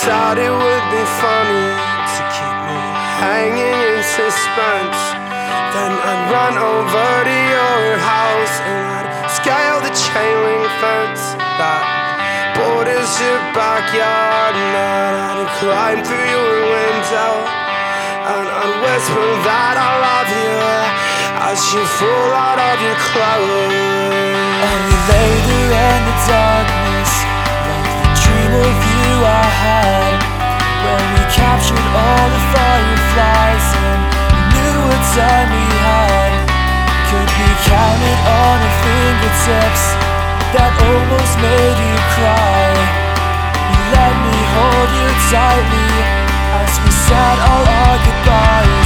thought it would be funny to keep me hanging in suspense. Then I'd run over to your house and I'd scale the chain link fence that borders your backyard. And then I'd climb through your window and I'd whisper that I love you as you fall out of your clothes. And we lay there in the darkness, like the dream of you I had, when we captured all the fireflies and we knew what time we had. Could be counted on our fingertips that almost made you cry. You let me hold you tightly as we said all our goodbyes.